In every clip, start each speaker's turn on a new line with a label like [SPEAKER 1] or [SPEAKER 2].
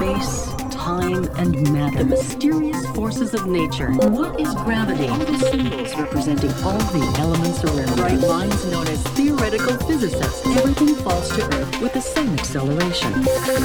[SPEAKER 1] space, time, and matter. The mysterious forces of nature. What is gravity? All the symbols representing all the elements around. Bright minds known as theoretical physicists. Everything falls to Earth with the same acceleration.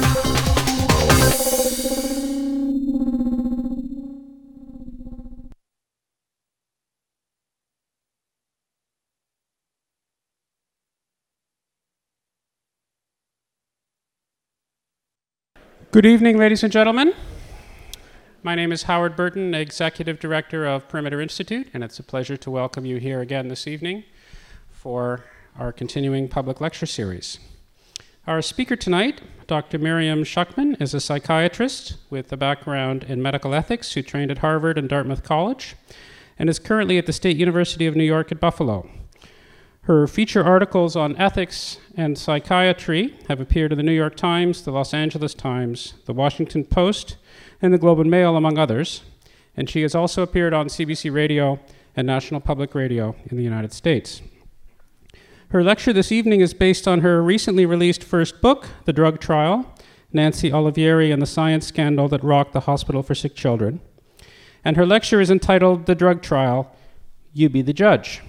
[SPEAKER 2] Good evening, ladies and gentlemen. My name is Howard Burton, Executive Director of Perimeter Institute, and it's a pleasure to welcome you here again this evening for our continuing public lecture series. Our speaker tonight, Dr. Miriam Schuckman, is a psychiatrist with a background in medical ethics who trained at Harvard and Dartmouth College and is currently at the State University of New York at Buffalo. Her feature articles on ethics and psychiatry have appeared in the New York Times, the Los Angeles Times, the Washington Post, and the Globe and Mail, among others. And she has also appeared on CBC Radio and National Public Radio in the United States. Her lecture this evening is based on her recently released first book, The Drug Trial, Nancy Olivieri and the Science Scandal That Rocked the Hospital for Sick Children. And her lecture is entitled The Drug Trial, You Be the Judge.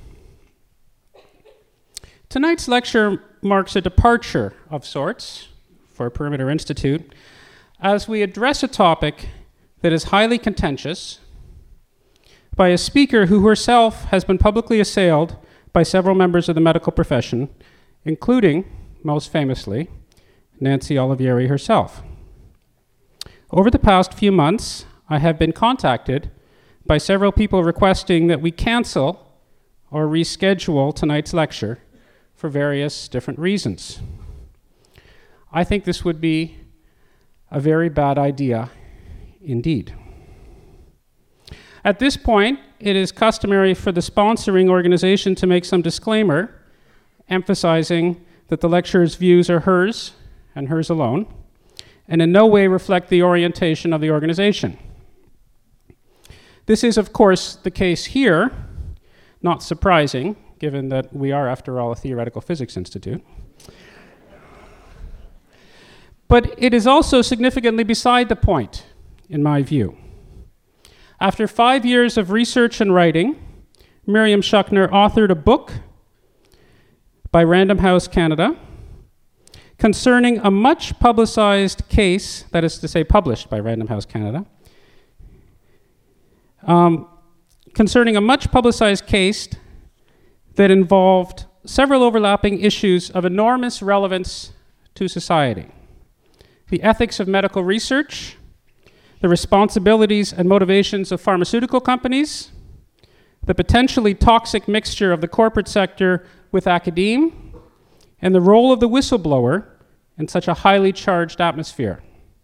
[SPEAKER 2] Tonight's lecture marks a departure of sorts for Perimeter Institute as we address a topic that is highly contentious by a speaker who herself has been publicly assailed by several members of the medical profession, including, most famously, Nancy Olivieri herself. Over the past few months, I have been contacted by several people requesting that we cancel or reschedule tonight's lecture for various different reasons. I think this would be a very bad idea indeed. At this point, it is customary for the sponsoring organization to make some disclaimer, emphasizing that the lecturer's views are hers and hers alone, and in no way reflect the orientation of the organization. This is, of course, the case here, not surprising, given that we are, after all, a theoretical physics institute. But it is also significantly beside the point, in my view. After 5 years of research and writing, Miriam Schuckman authored a book by Random House Canada concerning a much publicized case, that is to say published by Random House Canada, concerning a much publicized case that involved several overlapping issues of enormous relevance to society: the ethics of medical research, the responsibilities and motivations of pharmaceutical companies, the potentially toxic mixture of the corporate sector with academia, and the role of the whistleblower in such a highly charged atmosphere.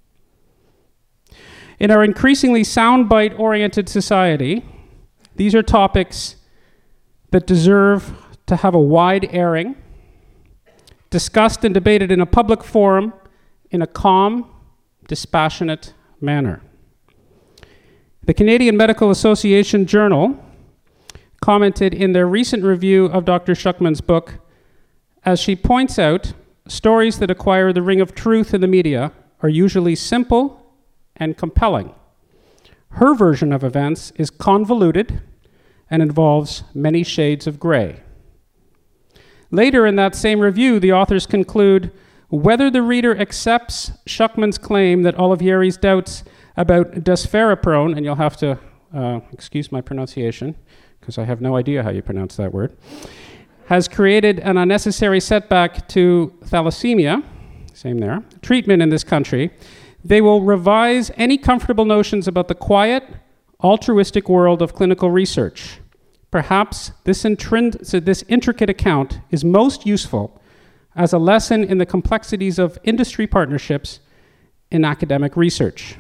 [SPEAKER 2] In our increasingly soundbite-oriented society, these are topics that deserve to have a wide airing, discussed and debated in a public forum in a calm, dispassionate manner. The Canadian Medical Association Journal commented in their recent review of Dr. Schuckman's book, as she points out, stories that acquire the ring of truth in the media are usually simple and compelling. Her version of events is convoluted and involves many shades of gray. Later in that same review, the authors conclude, whether the reader accepts Schuckman's claim that Olivieri's doubts about desferaprone, and you'll have to excuse my pronunciation, because I have no idea how you pronounce that word, has created an unnecessary setback to thalassemia, same there, treatment in this country, they will revise any comfortable notions about the quiet, altruistic world of clinical research. Perhaps this intricate account is most useful as a lesson in the complexities of industry partnerships in academic research.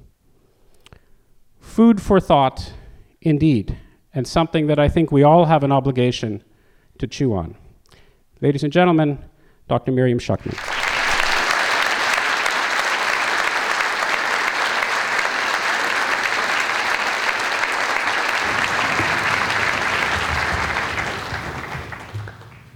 [SPEAKER 2] Food for thought, indeed, and something that I think we all have an obligation to chew on. Ladies and gentlemen, Dr. Miriam Schuckman.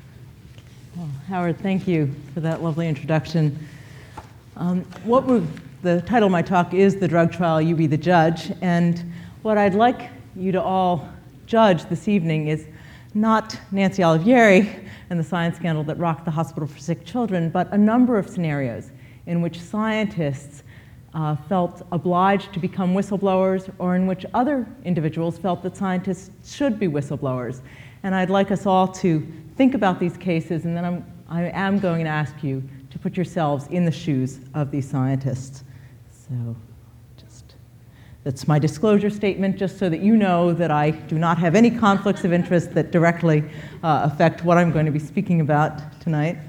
[SPEAKER 3] Howard, thank you for that lovely introduction. What we're The title of my talk is The Drug Trial, You Be the Judge. And what I'd like you to all judge this evening is not Nancy Olivieri and the science scandal that rocked the Hospital for Sick Children, but a number of scenarios in which scientists felt obliged to become whistleblowers, or in which other individuals felt that scientists should be whistleblowers. And I'd like us all to think about these cases, and then I am going to ask you to put yourselves in the shoes of these scientists. So that's my disclosure statement, just so that you know that I do not have any conflicts of interest that directly affect what I'm going to be speaking about tonight.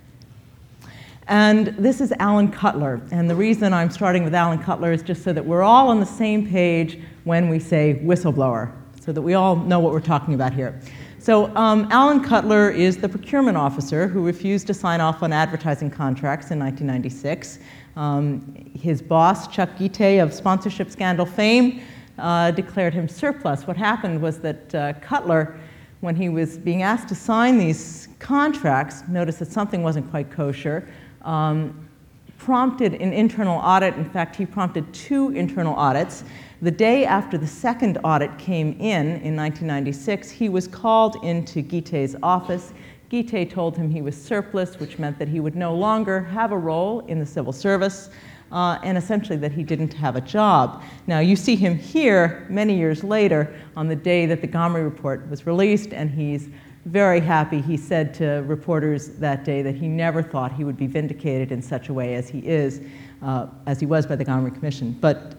[SPEAKER 3] And this is Alan Cutler. And the reason I'm starting with Alan Cutler is just so that we're all on the same page when we say whistleblower, so that we all know what we're talking about here. So Alan Cutler is the procurement officer who refused to sign off on advertising contracts in 1996. His boss, Chuck Guite of sponsorship scandal fame, declared him surplus. What happened was that Cutler, when he was being asked to sign these contracts, noticed that something wasn't quite kosher, prompted an internal audit. In fact, he prompted 2 internal audits. The day after the second audit came in 1996, he was called into Guite's office. Guite told him he was surplus, which meant that he would no longer have a role in the civil service, and essentially that he didn't have a job. Now, you see him here many years later on the day that the Gomery report was released, and he's very happy. He said to reporters that day that he never thought he would be vindicated in such a way as he was by the Gomery Commission. But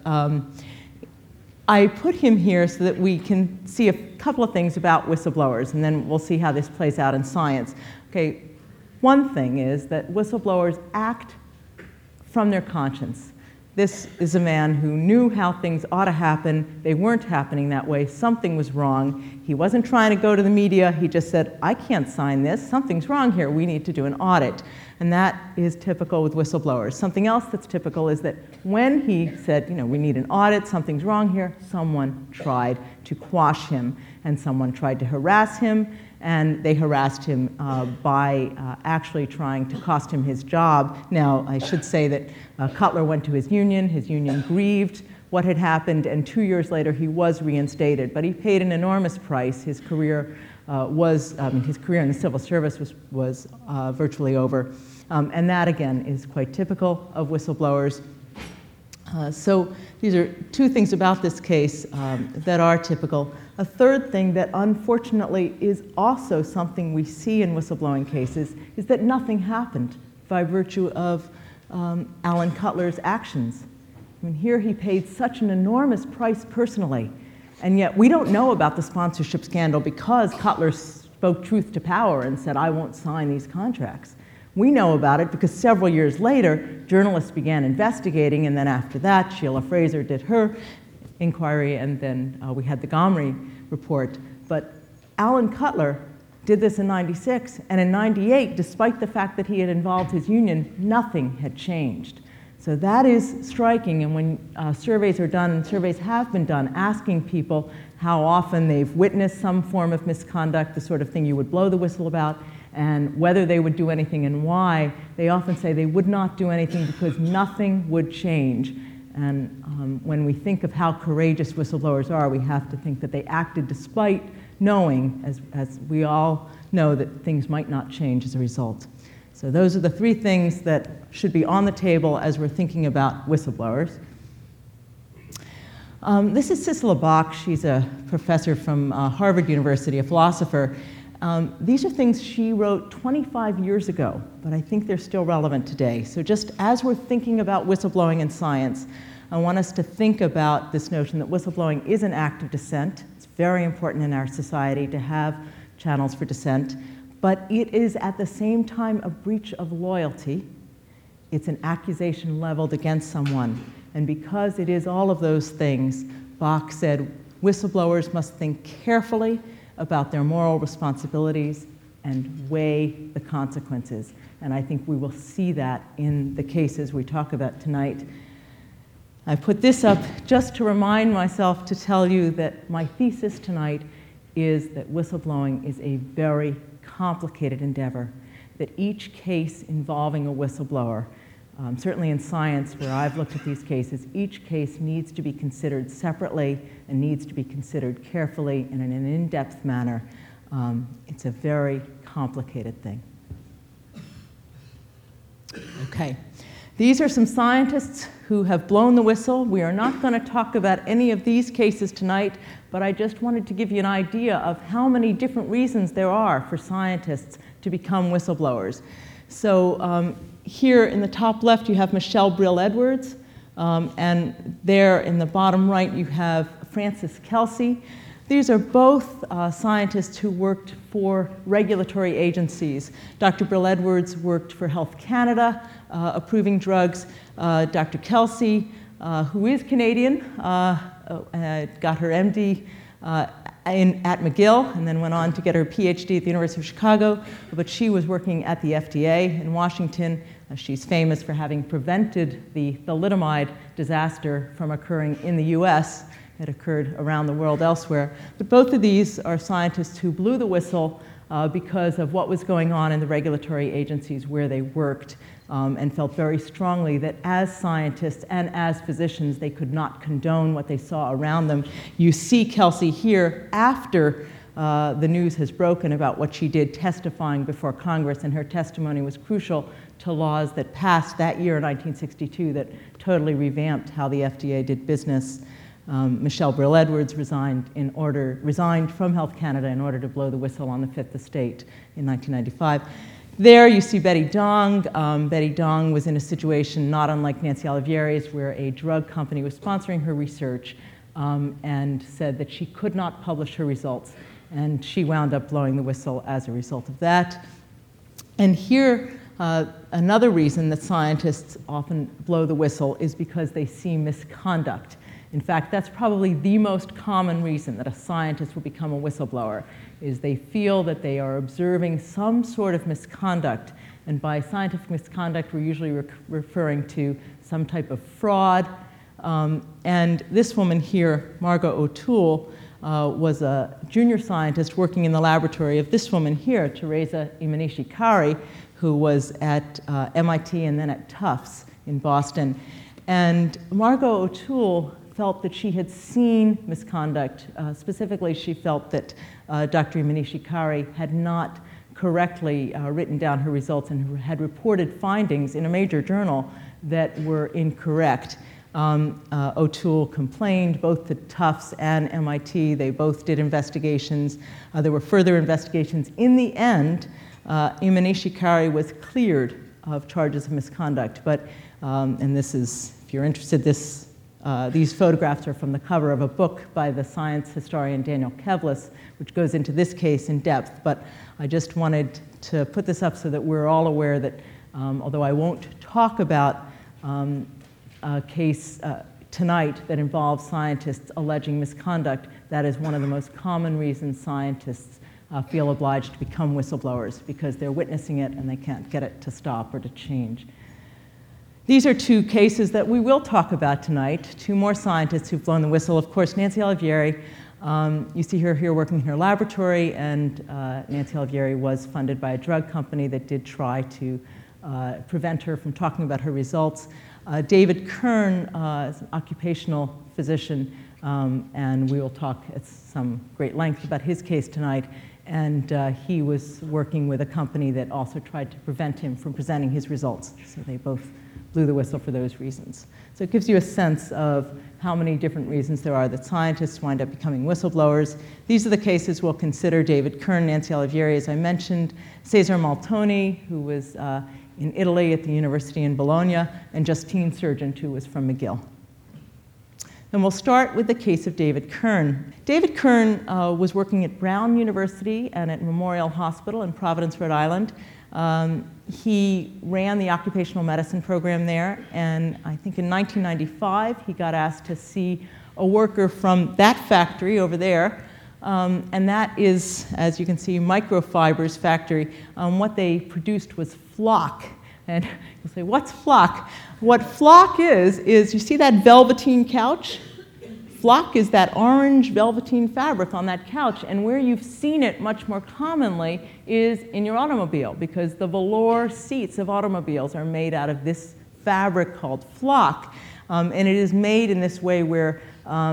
[SPEAKER 3] I put him here so that we can see a couple of things about whistleblowers, and then we'll see how this plays out in science. Okay, one thing is that whistleblowers act from their conscience. This is a man who knew how things ought to happen. They weren't happening that way. Something was wrong. He wasn't trying to go to the media. He just said, I can't sign this. Something's wrong here. We need to do an audit. And that is typical with whistleblowers. Something else that's typical is that when he said, we need an audit, something's wrong here, someone tried to quash him, and someone tried to harass him, and they harassed him by actually trying to cost him his job. Now, I should say that Cutler went to his union. His union grieved what had happened, and 2 years later he was reinstated. But he paid an enormous price. His career his career in the civil service was virtually over. And that, again, is quite typical of whistleblowers. So these are 2 things about this case that are typical. A third thing that unfortunately is also something we see in whistleblowing cases is that nothing happened by virtue of Alan Cutler's actions. I mean, here he paid such an enormous price personally, and yet we don't know about the sponsorship scandal because Cutler spoke truth to power and said, I won't sign these contracts. We know about it because several years later, journalists began investigating, and then after that, Sheila Fraser did her inquiry, and then we had the Gomery report. But Alan Cutler did this in '96, and in '98, despite the fact that he had involved his union, nothing had changed. So that is striking, and when surveys are done, and surveys have been done, asking people how often they've witnessed some form of misconduct, the sort of thing you would blow the whistle about, and whether they would do anything and why, they often say they would not do anything because nothing would change. And when we think of how courageous whistleblowers are, we have to think that they acted despite knowing, as we all know, that things might not change as a result. So those are the 3 things that should be on the table as we're thinking about whistleblowers. This is Sissela Bach. She's a professor from Harvard University, a philosopher. These are things she wrote 25 years ago, but I think they're still relevant today. So just as we're thinking about whistleblowing in science, I want us to think about this notion that whistleblowing is an act of dissent. It's very important in our society to have channels for dissent, but it is at the same time a breach of loyalty. It's an accusation leveled against someone. And because it is all of those things, Bach said, whistleblowers must think carefully about their moral responsibilities and weigh the consequences. And I think we will see that in the cases we talk about tonight. I put this up just to remind myself to tell you that my thesis tonight is that whistleblowing is a very complicated endeavor, that each case involving a whistleblower Certainly in science, where I've looked at these cases, each case needs to be considered separately and needs to be considered carefully and in an in-depth manner. It's a very complicated thing. Okay. These are some scientists who have blown the whistle. We are not going to talk about any of these cases tonight, but I just wanted to give you an idea of how many different reasons there are for scientists to become whistleblowers. So here in the top left, you have Michelle Brill Edwards, and there in the bottom right, you have Frances Kelsey. These are both scientists who worked for regulatory agencies. Dr. Brill Edwards worked for Health Canada, approving drugs. Dr. Kelsey, who is Canadian, got her MD at McGill and then went on to get her PhD at the University of Chicago, but she was working at the FDA in Washington. She's famous for having prevented the thalidomide disaster from occurring in the US. It occurred around the world elsewhere. But both of these are scientists who blew the whistle because of what was going on in the regulatory agencies where they worked, and felt very strongly that as scientists and as physicians, they could not condone what they saw around them. You see Kelsey here after the news has broken about what she did testifying before Congress, and her testimony was crucial to laws that passed that year in 1962 that totally revamped how the FDA did business. Michelle Brill Edwards resigned from Health Canada in order to blow the whistle on the Fifth Estate in 1995. There you see Betty Dong. Betty Dong was in a situation not unlike Nancy Olivieri's, where a drug company was sponsoring her research and said that she could not publish her results, and she wound up blowing the whistle as a result of that. And here, another reason that scientists often blow the whistle is because they see misconduct. In fact, that's probably the most common reason that a scientist will become a whistleblower, is they feel that they are observing some sort of misconduct. And by scientific misconduct, we're usually referring to some type of fraud. And this woman here, Margot O'Toole, was a junior scientist working in the laboratory of this woman here, Teresa Imanishi-Kari, who was at MIT and then at Tufts in Boston. And Margot O'Toole felt that she had seen misconduct. Specifically, she felt that Dr. Imanishi-Kari had not correctly written down her results and had reported findings in a major journal that were incorrect. O'Toole complained both to Tufts and MIT. They both did investigations. There were further investigations. In the end, Imanishi-Kari was cleared of charges of misconduct. But, and this is, if you're interested, these photographs are from the cover of a book by the science historian Daniel Kevles, which goes into this case in depth. But I just wanted to put this up so that we're all aware that although I won't talk about a case tonight that involves scientists alleging misconduct, that is one of the most common reasons scientists feel obliged to become whistleblowers, because they're witnessing it and they can't get it to stop or to change. These are two cases that we will talk about tonight, two more scientists who've blown the whistle. Of course, Nancy Olivieri, you see her here working in her laboratory, and Nancy Olivieri was funded by a drug company that did try to prevent her from talking about her results. David Kern is an occupational physician, and we will talk at some great length about his case tonight. And he was working with a company that also tried to prevent him from presenting his results. So they both blew the whistle for those reasons. So it gives you a sense of how many different reasons there are that scientists wind up becoming whistleblowers. These are the cases we'll consider: David Kern, Nancy Olivieri, as I mentioned, Cesare Maltoni, who was in Italy at the University in Bologna, and Justine Sergeant, who was from McGill. And we'll start with the case of David Kern. David Kern was working at Brown University and at Memorial Hospital in Providence, Rhode Island. He ran the occupational medicine program there, and I think in 1995 he got asked to see a worker from that factory over there, and that is, as you can see, Microfibers factory. What they produced was flock. And you'll say, what's flock? What flock is you see that velveteen couch? Flock is that orange velveteen fabric on that couch, and where you've seen it much more commonly is in your automobile, because the velour seats of automobiles are made out of this fabric called flock, and it is made in this way where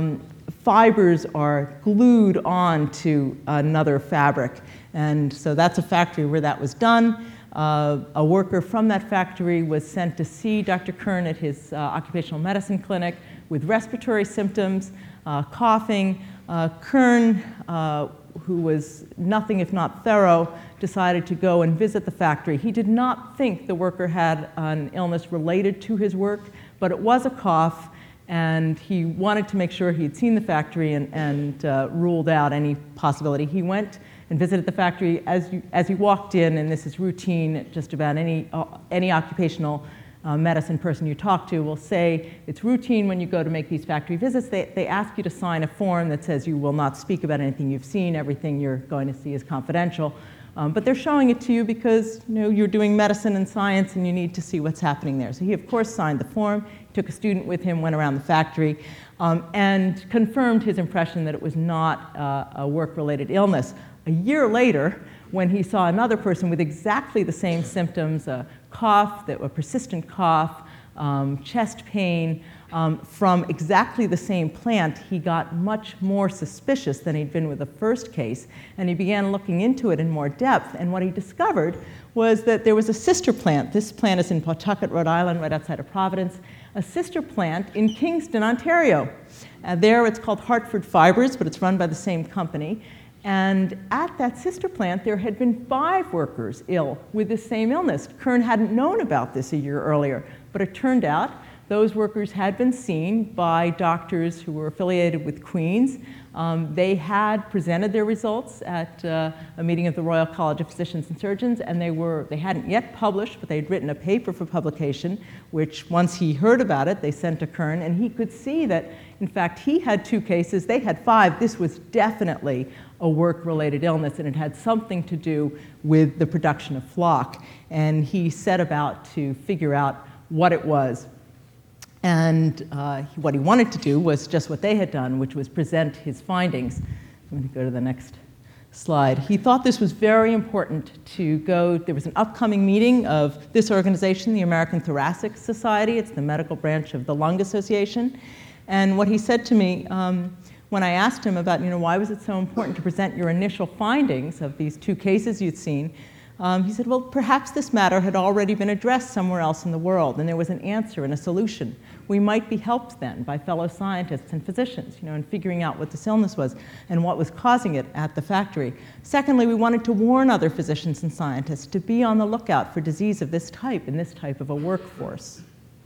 [SPEAKER 3] fibers are glued onto another fabric. And so that's a factory where that was done. A worker from that factory was sent to see Dr. Kern at his occupational medicine clinic with respiratory symptoms, coughing. Kern, who was nothing if not thorough, decided to go and visit the factory. He did not think the worker had an illness related to his work, but it was a cough, and he wanted to make sure he had seen the factory and ruled out any possibility. He went and visited the factory. As he walked in, and this is routine, just about any occupational medicine person you talk to will say it's routine when you go to make these factory visits. They ask you to sign a form that says you will not speak about anything you've seen. Everything you're going to see is confidential. But they're showing it to you because you're doing medicine and science and you need to see what's happening there. So he, of course, signed the form. He took a student with him, went around the factory, and confirmed his impression that it was not a work-related illness. A year later, when he saw another person with exactly the same symptoms, a cough, a persistent cough, chest pain, from exactly the same plant, he got much more suspicious than he'd been with the first case, and he began looking into it in more depth. And what he discovered was that there was a sister plant. This plant is in Pawtucket, Rhode Island, right outside of Providence, a sister plant in Kingston, Ontario. There it's called Hartford Fibers, but it's run by the same company. And at that sister plant, there had been 5 workers ill with the same illness. Kern hadn't known about this a year earlier, but it turned out those workers had been seen by doctors who were affiliated with Queen's. They had presented their results at a meeting of the Royal College of Physicians and Surgeons, and they hadn't yet published, but they had written a paper for publication, which once he heard about it, they sent to Kern, and he could see that, in fact, he had 2 cases, they had 5. This was definitely a work-related illness, and it had something to do with the production of flock. And he set about to figure out what it was. And what he wanted to do was just what they had done, which was present his findings. I'm going to go to the next slide. He thought this was very important to go. There was an upcoming meeting of this organization, the American Thoracic Society. It's the medical branch of the Lung Association. And what he said to me when I asked him about, why was it so important to present your initial findings of these 2 cases you'd seen, he said, well, perhaps this matter had already been addressed somewhere else in the world, and there was an answer and a solution. We might be helped then by fellow scientists and physicians, in figuring out what this illness was and what was causing it at the factory. Secondly, we wanted to warn other physicians and scientists to be on the lookout for disease of this type in this type of a workforce.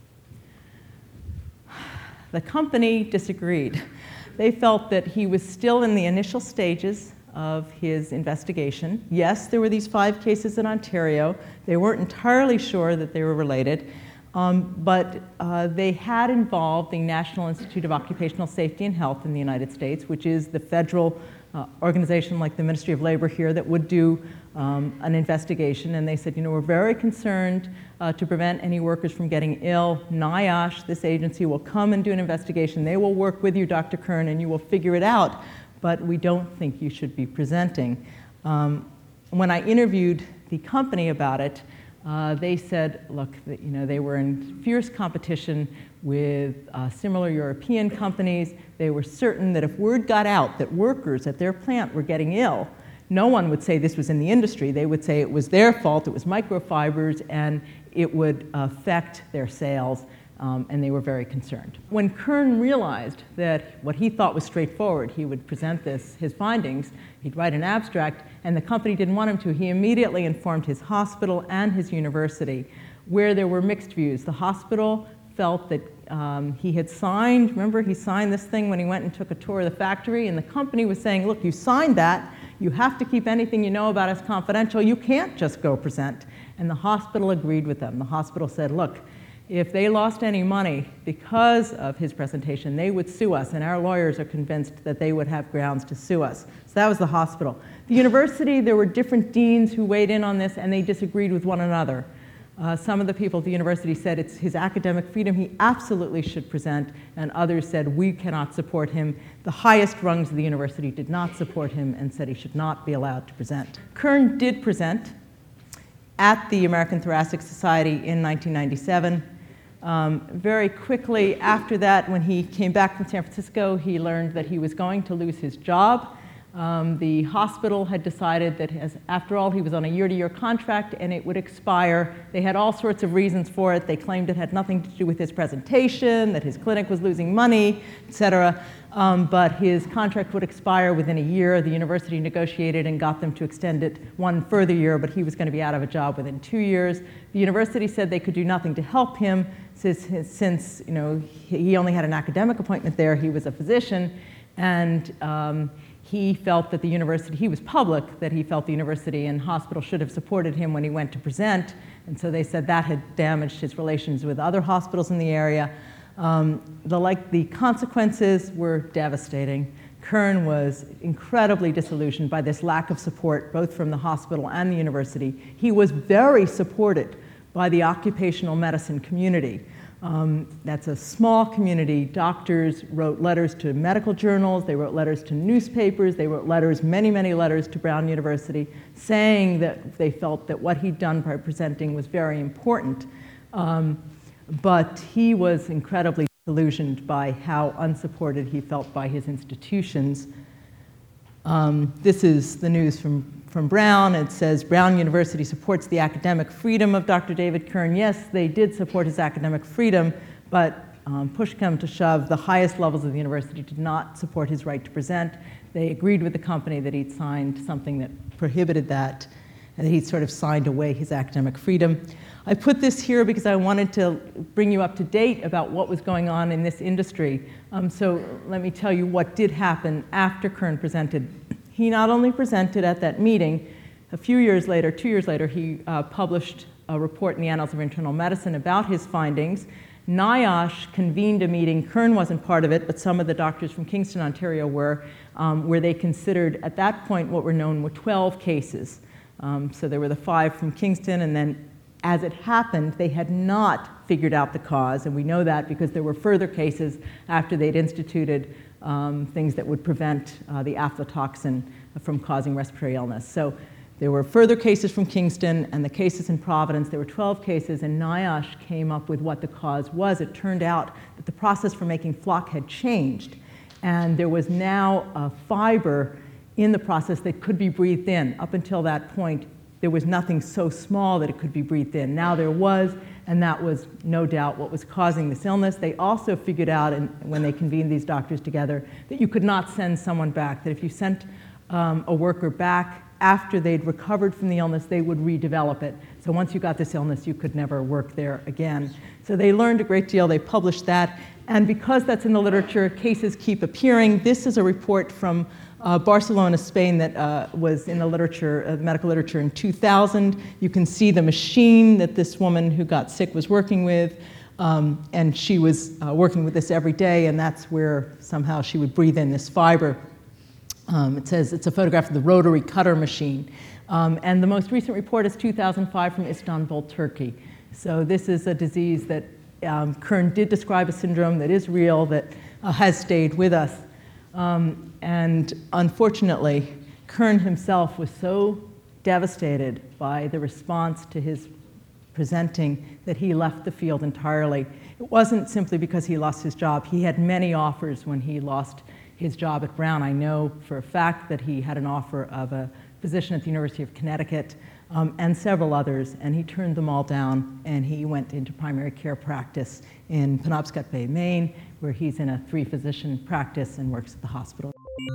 [SPEAKER 3] The company disagreed. They felt that he was still in the initial stages of his investigation. Yes, there were these 5 cases in Ontario. They weren't entirely sure that they were related, but they had involved the National Institute of Occupational Safety and Health in the United States, which is the federal organization like the Ministry of Labor here that would do an investigation. And they said, we're very concerned to prevent any workers from getting ill. NIOSH, this agency, will come and do an investigation. They will work with you, Dr. Kern, and you will figure it out. But we don't think you should be presenting. When I interviewed the company about it, they said, look, they were in fierce competition with similar European companies. They were certain that if word got out that workers at their plant were getting ill, no one would say this was in the industry. They would say it was their fault, it was microfibers, and it would affect their sales. And they were very concerned. When Kern realized that what he thought was straightforward, he would present his findings, he'd write an abstract, and the company didn't want him to, he immediately informed his hospital and his university, where there were mixed views. The hospital felt that he had signed, remember he signed this thing when he went and took a tour of the factory, and the company was saying, look, you signed that, you have to keep anything you know about us confidential, you can't just go present. And the hospital agreed with them. The hospital said, look, if they lost any money because of his presentation, they would sue us, and our lawyers are convinced that they would have grounds to sue us. So that was the hospital. The university, there were different deans who weighed in on this, and they disagreed with one another. Some of the people at the university said it's his academic freedom, he absolutely should present, and others said we cannot support him. The highest rungs of the university did not support him and said he should not be allowed to present. Kern did present at the American Thoracic Society in 1997. Very quickly after that, when he came back from San Francisco, he learned that he was going to lose his job. The hospital had decided that after all, he was on a year-to-year contract and it would expire. They had all sorts of reasons for it. They claimed it had nothing to do with his presentation, that his clinic was losing money, et cetera. But his contract would expire within a year. The university negotiated and got them to extend it one further year, but he was going to be out of a job within 2 years. The university said they could do nothing to help him since he only had an academic appointment there. He was a physician, and he felt that the university, he was public, that he felt the university and hospital should have supported him when he went to present. And so they said that had damaged his relations with other hospitals in the area. The consequences were devastating. Kern was incredibly disillusioned by this lack of support, both from the hospital and the university. He was very supported by the occupational medicine community. That's a small community. Doctors wrote letters to medical journals, they wrote letters to newspapers, they wrote letters, many, many letters to Brown University, saying that they felt that what he'd done by presenting was very important. But he was incredibly disillusioned by how unsupported he felt by his institutions. This is the news from Brown. It says, Brown University supports the academic freedom of Dr. David Kern. Yes, they did support his academic freedom, but push come to shove, the highest levels of the university did not support his right to present. They agreed with the company that he'd signed something that prohibited that, and that he'd sort of signed away his academic freedom. I put this here because I wanted to bring you up to date about what was going on in this industry. So let me tell you what did happen after Kern presented. He not only presented at that meeting, a few years later, 2 years later, he published a report in the Annals of Internal Medicine about his findings. NIOSH convened a meeting. Kern wasn't part of it, but some of the doctors from Kingston, Ontario were, where they considered, at that point, what were known were 12 cases. So there were the 5 from Kingston, and then as it happened, they had not figured out the cause, and we know that because there were further cases after they'd instituted things that would prevent the aflatoxin from causing respiratory illness. So there were further cases from Kingston and the cases in Providence. There were 12 cases, and NIOSH came up with what the cause was. It turned out that the process for making flock had changed, and there was now a fiber in the process that could be breathed in. Up until that point, there was nothing so small that it could be breathed in. Now there was, and that was no doubt what was causing this illness. They also figured out, and when they convened these doctors together, that you could not send someone back, that if you sent a worker back after they'd recovered from the illness, they would redevelop it. So once you got this illness, you could never work there again. So they learned a great deal. They published that. And because that's in the literature, cases keep appearing. This is a report from Barcelona, Spain, that was in the literature, medical literature in 2000. You can see the machine that this woman who got sick was working with, and she was working with this every day, and that's where somehow she would breathe in this fiber. It says it's a photograph of the rotary cutter machine. And the most recent report is 2005 from Istanbul, Turkey. So this is a disease that Kern did describe, a syndrome that is real, that has stayed with us. And unfortunately, Kern himself was so devastated by the response to his presenting that he left the field entirely. It wasn't simply because he lost his job. He had many offers when he lost his job at Brown. I know for a fact that he had an offer of a position at the University of Connecticut and several others, and he turned them all down, and he went into primary care practice in Penobscot Bay, Maine, where he's in a 3-physician practice and works at the hospital.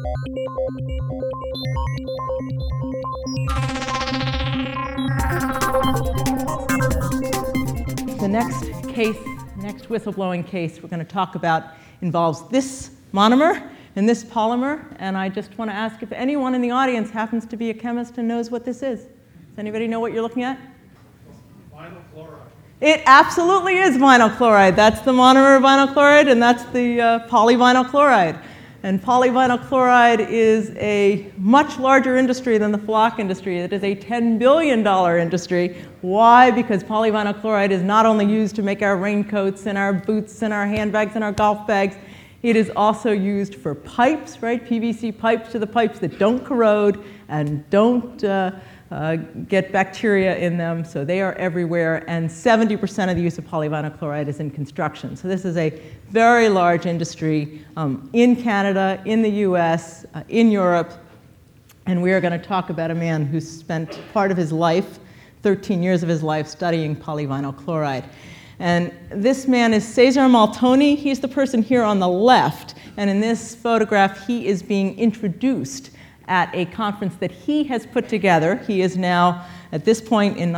[SPEAKER 3] The next whistleblowing case we're going to talk about involves this monomer and this polymer, and I just want to ask if anyone in the audience happens to be a chemist and knows what this is. Does anybody know what you're looking at?
[SPEAKER 4] Vinyl chloride.
[SPEAKER 3] It absolutely is vinyl chloride. That's the monomer of vinyl chloride, and that's the polyvinyl chloride. And polyvinyl chloride is a much larger industry than the flock industry. It is a $10 billion industry. Why? Because polyvinyl chloride is not only used to make our raincoats and our boots and our handbags and our golf bags, it is also used for pipes, right? PVC pipes to the pipes that don't corrode and don't get bacteria in them, so they are everywhere, and 70% of the use of polyvinyl chloride is in construction. So this is a very large industry in Canada, in the US, in Europe, and we are going to talk about a man who spent part of his life, 13 years of his life, studying polyvinyl chloride. And this man is Cesar Maltoni. He's the person here on the left, and in this photograph he is being introduced at a conference that he has put together. He is now, at this point in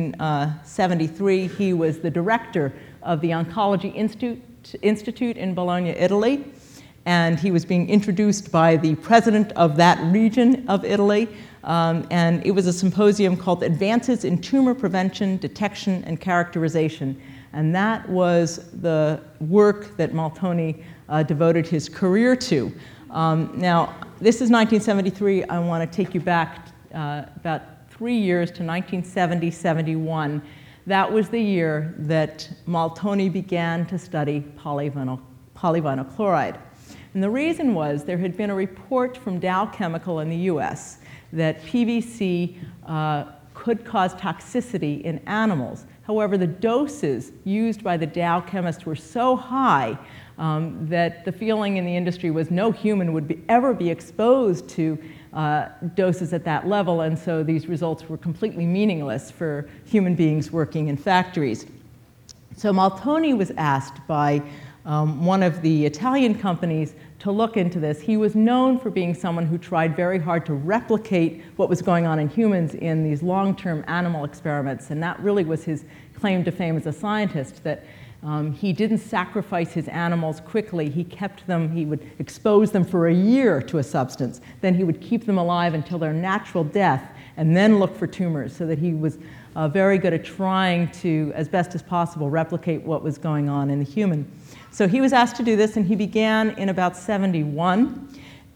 [SPEAKER 3] 1973, he was the director of the Oncology Institute in Bologna, Italy, and he was being introduced by the president of that region of Italy, and it was a symposium called Advances in Tumor Prevention, Detection, and Characterization, and that was the work that Maltoni devoted his career to. Now, this is 1973. I want to take you back about 3 years to 1970-71. That was the year that Maltoni began to study polyvinyl chloride. And the reason was there had been a report from Dow Chemical in the US that PVC could cause toxicity in animals. However, the doses used by the Dow chemists were so high that the feeling in the industry was no human would ever be exposed to doses at that level, and so these results were completely meaningless for human beings working in factories. So Maltoni was asked by one of the Italian companies to look into this. He was known for being someone who tried very hard to replicate what was going on in humans in these long-term animal experiments, and that really was his claim to fame as a scientist, that he didn't sacrifice his animals quickly. He kept them, he would expose them for a year to a substance. Then he would keep them alive until their natural death and then look for tumors, so that he was very good at trying to, as best as possible, replicate what was going on in the human. So he was asked to do this, and he began in about 71.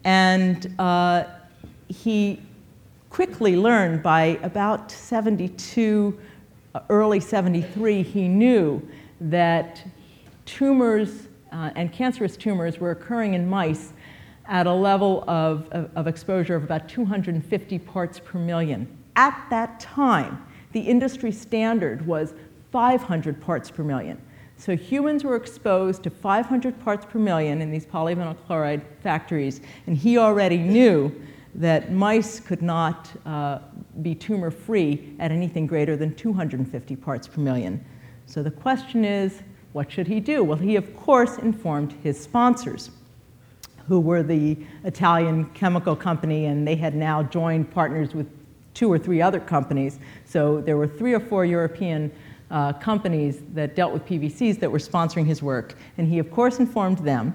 [SPEAKER 3] And he quickly learned by about 72, early 73, he knew that tumors and cancerous tumors were occurring in mice at a level of exposure of about 250 parts per million. At that time, the industry standard was 500 parts per million. So humans were exposed to 500 parts per million in these polyvinyl chloride factories, and he already knew that mice could not be tumor-free at anything greater than 250 parts per million. So the question is, what should he do? Well, he, of course, informed his sponsors, who were the Italian chemical company, and they had now joined partners with 2 or 3 other companies. So there were 3 or 4 European companies that dealt with PVCs that were sponsoring his work. And he, of course, informed them.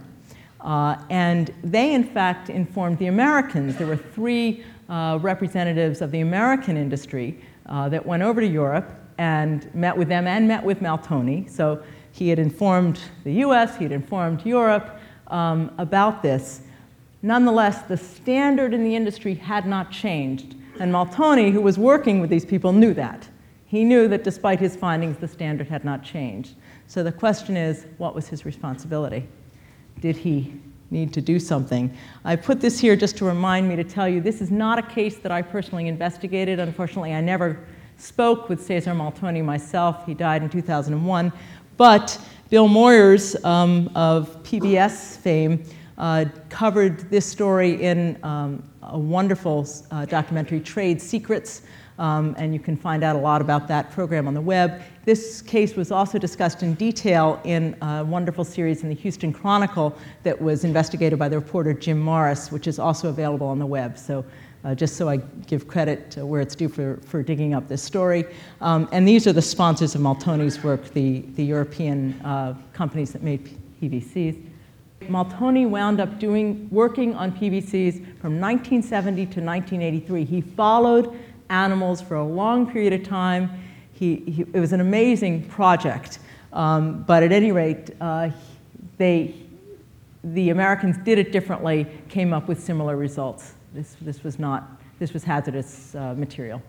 [SPEAKER 3] And they, in fact, informed the Americans. There were 3 representatives of the American industry that went over to Europe and met with them and met with Maltoni. So he had informed the US, he had informed Europe about this. Nonetheless, the standard in the industry had not changed. And Maltoni, who was working with these people, knew that. He knew that despite his findings, the standard had not changed. So the question is, what was his responsibility? Did he need to do something? I put this here just to remind me to tell you this is not a case that I personally investigated. Unfortunately, I never spoke with Cesar Maltoni myself. He died in 2001. But Bill Moyers of PBS fame covered this story in a wonderful documentary, Trade Secrets, and you can find out a lot about that program on the web. This case was also discussed in detail in a wonderful series in the Houston Chronicle that was investigated by the reporter Jim Morris, which is also available on the web. So just so I give credit where it's due for digging up this story. And these are the sponsors of Maltoni's work, the European companies that made PVCs. Maltoni wound up working on PVCs from 1970 to 1983. He followed animals for a long period of time. It was an amazing project, but at any rate, the Americans did it differently, came up with similar results. This was hazardous material.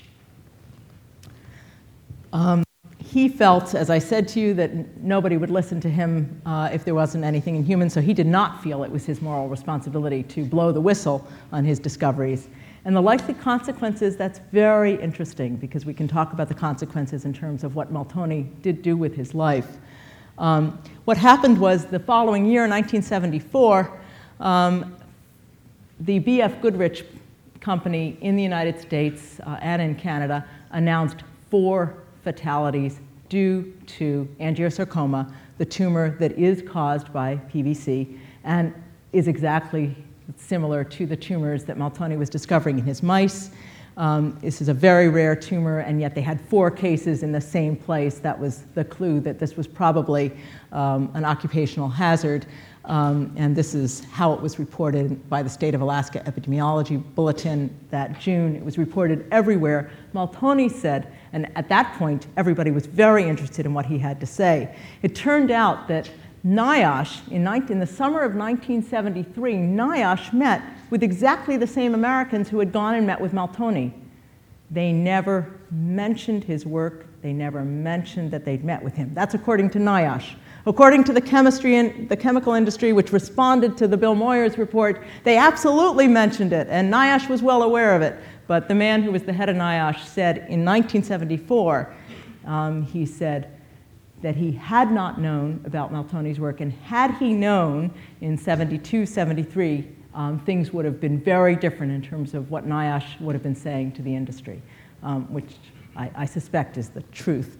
[SPEAKER 3] He felt, as I said to you, that nobody would listen to him if there wasn't anything in humans, so he did not feel it was his moral responsibility to blow the whistle on his discoveries. And the likely consequences, that's very interesting because we can talk about the consequences in terms of what Meltoni did do with his life. What happened was the following year, 1974, the B.F. Goodrich company in the United States and in Canada announced 4 fatalities due to angiosarcoma, the tumor that is caused by PVC and is exactly similar to the tumors that Meltoni was discovering in his mice. This is a very rare tumor, and yet they had 4 cases in the same place. That was the clue that this was probably an occupational hazard. And this is how it was reported by the State of Alaska Epidemiology Bulletin that June. It was reported everywhere. Meltoni said, and at that point, everybody was very interested in what he had to say. It turned out that NIOSH, in the summer of 1973, NIOSH met with exactly the same Americans who had gone and met with Meltoni. They never mentioned his work. They never mentioned that they'd met with him. That's according to NIOSH. According to the chemical industry, which responded to the Bill Moyers report, they absolutely mentioned it, and NIOSH was well aware of it. But the man who was the head of NIOSH said in 1974, he said that he had not known about Meltoni's work, and had he known in 72, 73, things would have been very different in terms of what NIOSH would have been saying to the industry, which I suspect is the truth.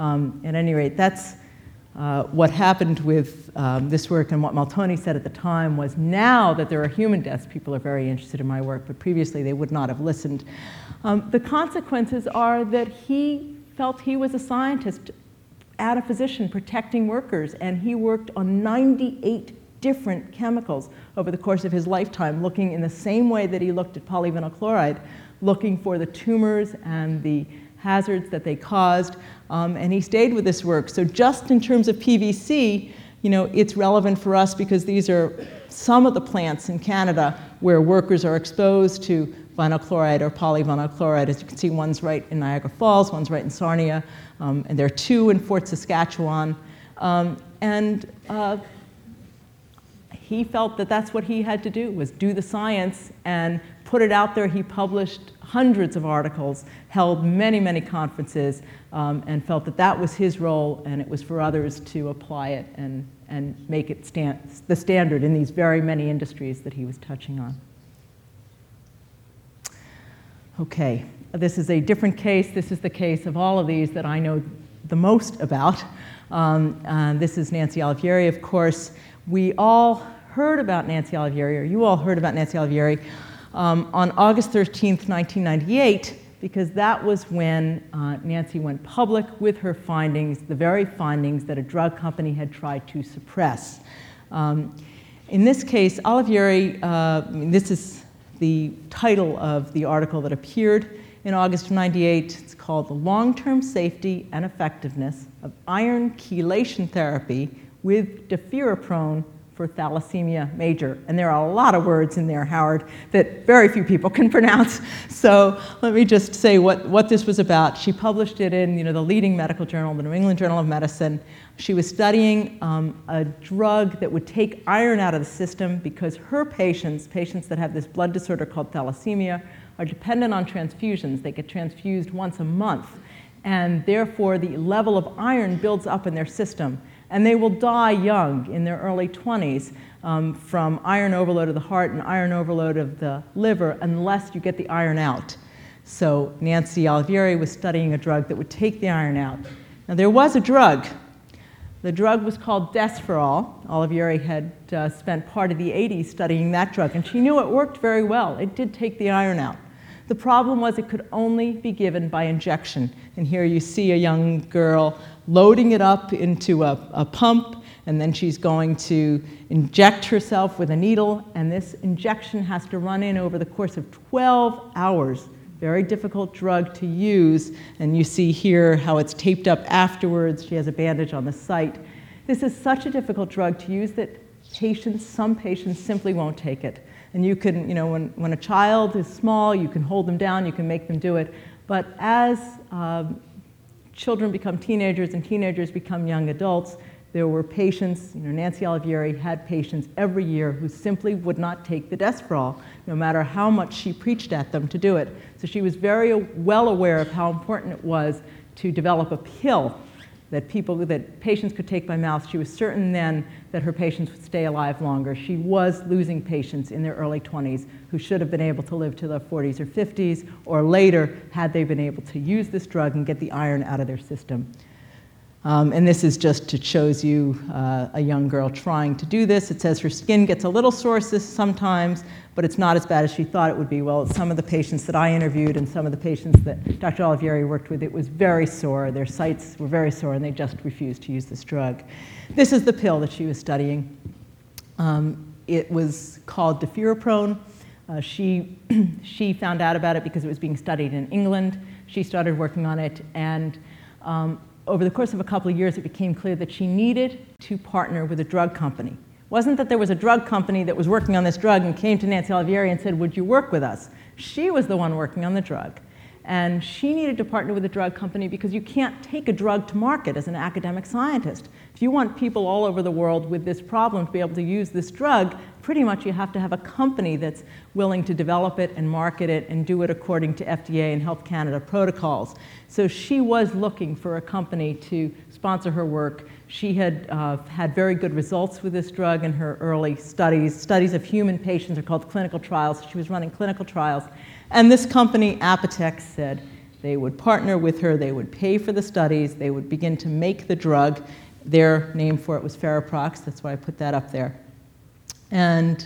[SPEAKER 3] At any rate, that's what happened with this work, and what Meltoni said at the time was, now that there are human deaths, people are very interested in my work, but previously they would not have listened. The consequences are that he felt he was a scientist and a physician protecting workers, and he worked on 98 different chemicals over the course of his lifetime, looking in the same way that he looked at polyvinyl chloride, looking for the tumors and the hazards that they caused, and he stayed with this work. So just in terms of PVC, it's relevant for us because these are some of the plants in Canada where workers are exposed to vinyl chloride or polyvinyl chloride. As you can see, one's right in Niagara Falls, one's right in Sarnia, and there are 2 in Fort Saskatchewan. He felt that that's what he had to do, was do the science and put it out there. He published hundreds of articles, held many, many conferences, and felt that that was his role, and it was for others to apply it and make it the standard in these very many industries that he was touching on. Okay, this is a different case. This is the case of all of these that I know the most about. This is Nancy Olivieri, of course. We all heard about Nancy Olivieri, or you all heard about Nancy Olivieri, on August 13th, 1998, because that was when Nancy went public with her findings, the very findings that a drug company had tried to suppress. In this case, Olivieri, this is the title of the article that appeared in August of '98. It's called The Long-Term Safety and Effectiveness of Iron Chelation Therapy with Defiraprone for Thalassemia Major. And there are a lot of words in there, Howard, that very few people can pronounce. So let me just say what this was about. She published it in the leading medical journal, the New England Journal of Medicine. She was studying a drug that would take iron out of the system because her patients that have this blood disorder called thalassemia, are dependent on transfusions. They get transfused once a month, and therefore the level of iron builds up in their system. And they will die young, in their early 20s, from iron overload of the heart and iron overload of the liver, unless you get the iron out. So Nancy Olivieri was studying a drug that would take the iron out. Now there was a drug. The drug was called Desferal. Olivieri had spent part of the 80s studying that drug, and she knew it worked very well. It did take the iron out. The problem was it could only be given by injection. And here you see a young girl loading it up into a pump, and then she's going to inject herself with a needle, and this injection has to run in over the course of 12 hours. Very difficult drug to use, and you see here how it's taped up afterwards. She has a bandage on the site. This is such a difficult drug to use that some patients simply won't take it. And you can, when a child is small, you can hold them down, you can make them do it. But as children become teenagers and teenagers become young adults, There were patients, Nancy Olivieri had patients every year who simply would not take the Desferal, no matter how much she preached at them to do it. So she was very well aware of how important it was to develop a pill that patients could take by mouth. She was certain then that her patients would stay alive longer. She was losing patients in their early 20s who should have been able to live to their 40s or 50s or later had they been able to use this drug and get the iron out of their system. And this is just to shows you a young girl trying to do this. It says her skin gets a little sore sometimes, but it's not as bad as she thought it would be. Well, some of the patients that I interviewed and some of the patients that Dr. Olivieri worked with, it was very sore. Their sites were very sore, and they just refused to use this drug. This is the pill that she was studying. It was called Defiraprone. She found out about it because it was being studied in England. She started working on it, and over the course of a couple of years, it became clear that she needed to partner with a drug company. It wasn't that there was a drug company that was working on this drug and came to Nancy Olivieri and said, would you work with us? She was the one working on the drug. And she needed to partner with a drug company because you can't take a drug to market as an academic scientist. If you want people all over the world with this problem to be able to use this drug, pretty much you have to have a company that's willing to develop it and market it and do it according to FDA and Health Canada protocols. So she was looking for a company to sponsor her work. She had had very good results with this drug in her early studies. Studies of human patients are called clinical trials. She was running clinical trials. And this company, Apotex, said they would partner with her, they would pay for the studies, they would begin to make the drug. Their name for it was Feraprox, that's why I put that up there. And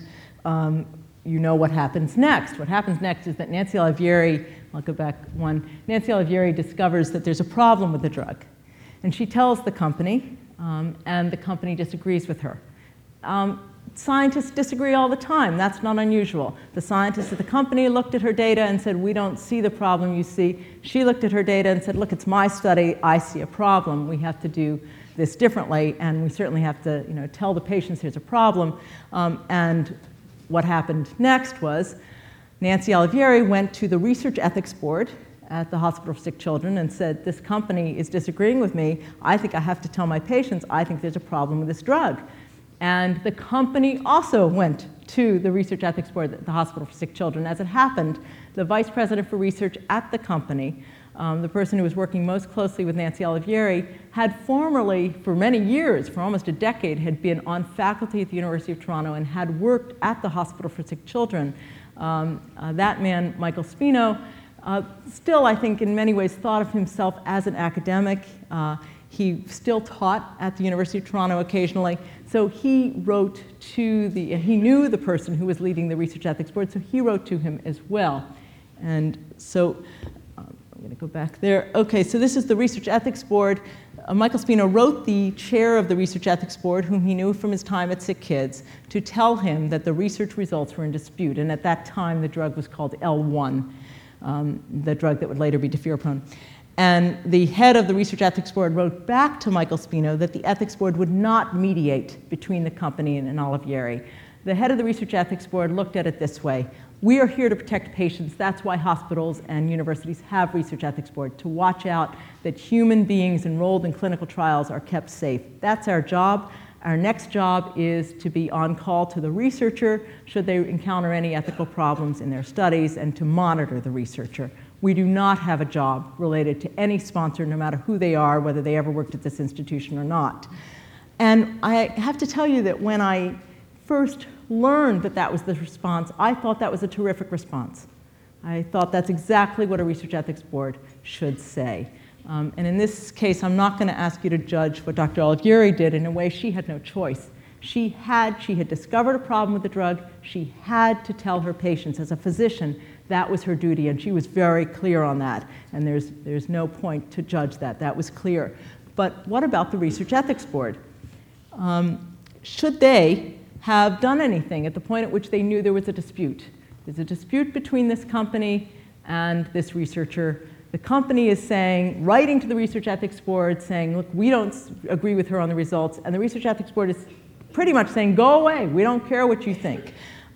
[SPEAKER 3] you know what happens next. What happens next is that Nancy Olivieri, I'll go back one, Nancy Olivieri discovers that there's a problem with the drug. And she tells the company, and the company disagrees with her. Scientists disagree all the time. That's not unusual. The scientists at the company looked at her data and said, we don't see the problem you see. She looked at her data and said, look, it's my study. I see a problem. We have to do this differently, and we certainly have to tell the patients there's a problem. And what happened next was Nancy Olivieri went to the Research Ethics Board at the Hospital for Sick Children and said, this company is disagreeing with me. I think I have to tell my patients I think there's a problem with this drug. And the company also went to the Research Ethics Board at the Hospital for Sick Children. As it happened, the vice president for research at the company, the person who was working most closely with Nancy Olivieri, had formerly, for many years, for almost a decade, had been on faculty at the University of Toronto and had worked at the Hospital for Sick Children. That man, Michael Spino, still, I think, in many ways thought of himself as an academic. He still taught at the University of Toronto occasionally. So he wrote to he knew the person who was leading the Research Ethics Board, so he wrote to him as well. And so, I'm going to go back there. Okay, so this is the Research Ethics Board. Michael Spino wrote the chair of the Research Ethics Board, whom he knew from his time at Sick Kids, to tell him that the research results were in dispute. And at that time, the drug was called L1, the drug that would later be Defiraprone. And the head of the Research Ethics Board wrote back to Michael Spino that the Ethics Board would not mediate between the company and Olivieri. The head of the Research Ethics Board looked at it this way. We are here to protect patients. That's why hospitals and universities have Research Ethics Board, to watch out that human beings enrolled in clinical trials are kept safe. That's our job. Our next job is to be on call to the researcher should they encounter any ethical problems in their studies and to monitor the researcher. We do not have a job related to any sponsor, no matter who they are, whether they ever worked at this institution or not. And I have to tell you that when I first learned that that was the response, I thought that was a terrific response. I thought that's exactly what a Research Ethics Board should say. And in this case, I'm not going to ask you to judge what Dr. Olivieri did. In a way, she had no choice. She had discovered a problem with the drug. She had to tell her patients. As a physician, that was her duty, and she was very clear on that. And there's no point to judge that. That was clear. But what about the Research Ethics Board? Should they have done anything at the point at which they knew there was a dispute? There's a dispute between this company and this researcher. The company is saying, writing to the Research Ethics Board, saying, look, we don't agree with her on the results. And the Research Ethics Board is pretty much saying, go away. We don't care what you think.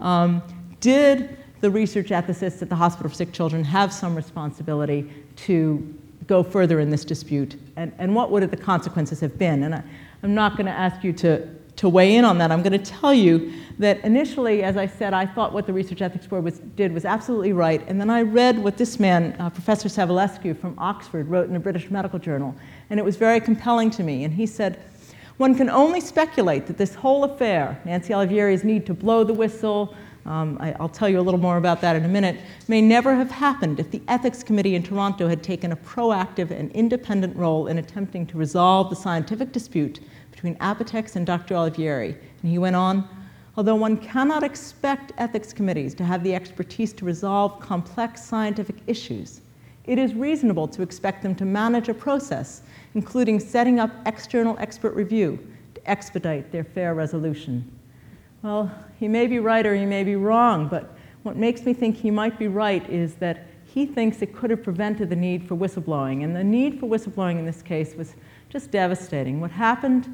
[SPEAKER 3] Did the research ethicists at the Hospital for Sick Children have some responsibility to go further in this dispute? And what would the consequences have been? And I'm not going to ask you to weigh in on that. I'm going to tell you that initially, as I said, I thought what the Research Ethics Board did was absolutely right. And then I read what this man, Professor Savulescu from Oxford, wrote in a British medical journal. And it was very compelling to me. And he said, one can only speculate that this whole affair, Nancy Olivieri's need to blow the whistle, I'll tell you a little more about that in a minute, may never have happened if the Ethics Committee in Toronto had taken a proactive and independent role in attempting to resolve the scientific dispute between Apotex and Dr. Olivieri. And he went on, although one cannot expect ethics committees to have the expertise to resolve complex scientific issues, it is reasonable to expect them to manage a process, including setting up external expert review to expedite their fair resolution. Well, he may be right or he may be wrong, but what makes me think he might be right is that he thinks it could have prevented the need for whistleblowing. And the need for whistleblowing in this case was just devastating. What happened,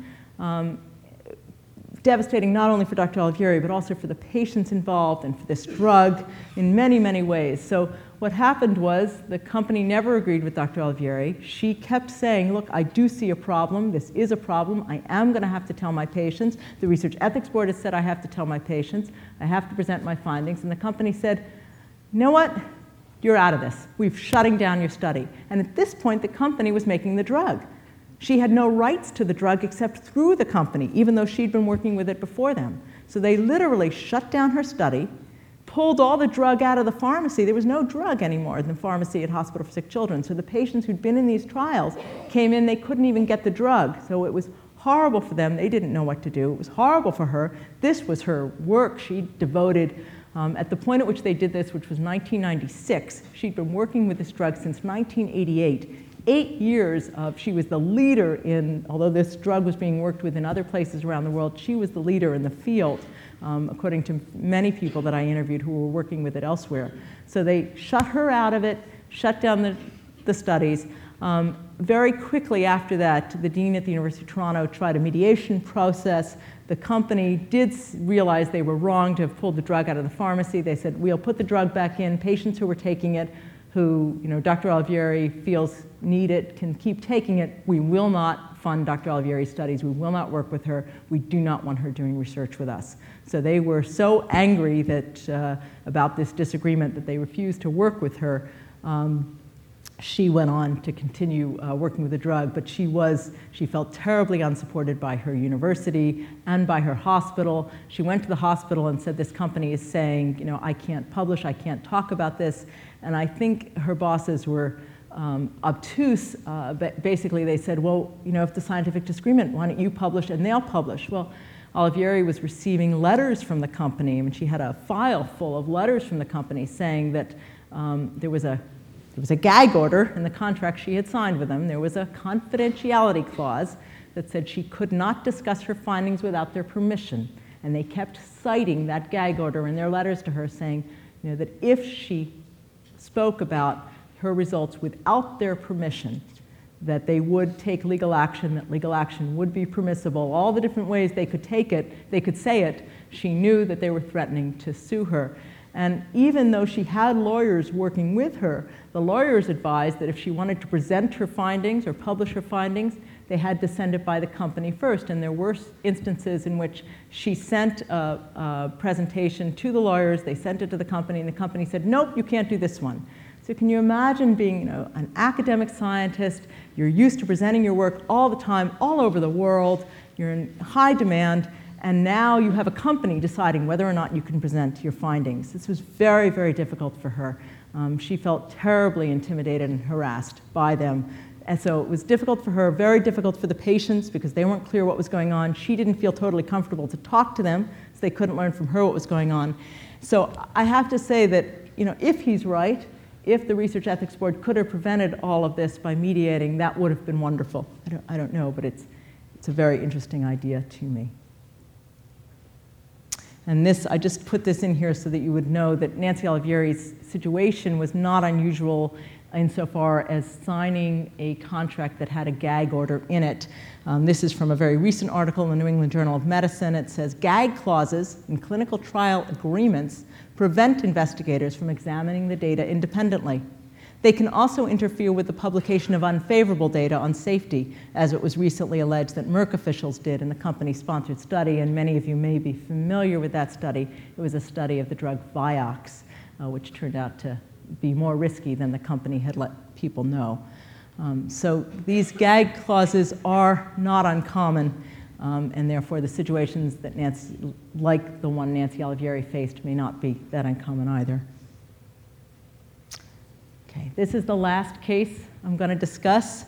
[SPEAKER 3] devastating not only for Dr. Olivieri, but also for the patients involved and for this drug in many, many ways. So what happened was the company never agreed with Dr. Olivieri. She kept saying, look, I do see a problem. This is a problem. I am going to have to tell my patients. The Research Ethics Board has said I have to tell my patients. I have to present my findings. And the company said, you know what? You're out of this. We're shutting down your study. And at this point, the company was making the drug. She had no rights to the drug except through the company, even though she'd been working with it before them. So they literally shut down her study, pulled all the drug out of the pharmacy. There was no drug anymore in the pharmacy at Hospital for Sick Children. So the patients who'd been in these trials came in, they couldn't even get the drug. So it was horrible for them. They didn't know what to do. It was horrible for her. This was her work. She devoted, at the point at which they did this, which was 1996, she'd been working with this drug since 1988. 8 years she was the leader in, although this drug was being worked with in other places around the world, she was the leader in the field, according to many people that I interviewed who were working with it elsewhere. So they shut her out of it, shut down the studies. Very quickly after that, the dean at the University of Toronto tried a mediation process. The company did realize they were wrong to have pulled the drug out of the pharmacy. They said, we'll put the drug back in. Patients who were taking it, who Dr. Olivieri feels need it, can keep taking it. We will not fund Dr. Olivieri's studies. We will not work with her. We do not want her doing research with us. So they were so angry that about this disagreement that they refused to work with her. She went on to continue working with the drug, but she felt terribly unsupported by her university and by her hospital. She went to the hospital and said, this company is saying, I can't publish, I can't talk about this. And I think her bosses were obtuse. But basically, they said, well, if the scientific disagreement, why don't you publish and they'll publish? Well, Olivieri was receiving letters from the company. I mean, she had a file full of letters from the company saying that there was a gag order in the contract she had signed with them. There was a confidentiality clause that said she could not discuss her findings without their permission. And they kept citing that gag order in their letters to her, saying that if she spoke about her results without their permission, that they would take legal action, that legal action would be permissible. All the different ways they could take it, they could say it, she knew that they were threatening to sue her. And even though she had lawyers working with her, the lawyers advised that if she wanted to present her findings or publish her findings, they had to send it by the company first. And there were instances in which she sent a presentation to the lawyers, they sent it to the company, and the company said, nope, you can't do this one. So can you imagine being an academic scientist, you're used to presenting your work all the time, all over the world, you're in high demand, and now you have a company deciding whether or not you can present your findings. This was very, very difficult for her. She felt terribly intimidated and harassed by them. And so it was difficult for her, very difficult for the patients because they weren't clear what was going on. She didn't feel totally comfortable to talk to them, so they couldn't learn from her what was going on. So I have to say that, if he's right, if the Research Ethics Board could have prevented all of this by mediating, that would have been wonderful. I don't know, but it's a very interesting idea to me. And this, I just put this in here so that you would know that Nancy Olivieri's situation was not unusual insofar as signing a contract that had a gag order in it. This is from a very recent article in the New England Journal of Medicine. It says, gag clauses in clinical trial agreements prevent investigators from examining the data independently. They can also interfere with the publication of unfavorable data on safety, as it was recently alleged that Merck officials did in the company-sponsored study, and many of you may be familiar with that study. It was a study of the drug Vioxx, which turned out to be more risky than the company had let people know. So these gag clauses are not uncommon, and therefore the situations that like the one Nancy Olivieri faced may not be that uncommon either. Okay, this is the last case I'm going to discuss.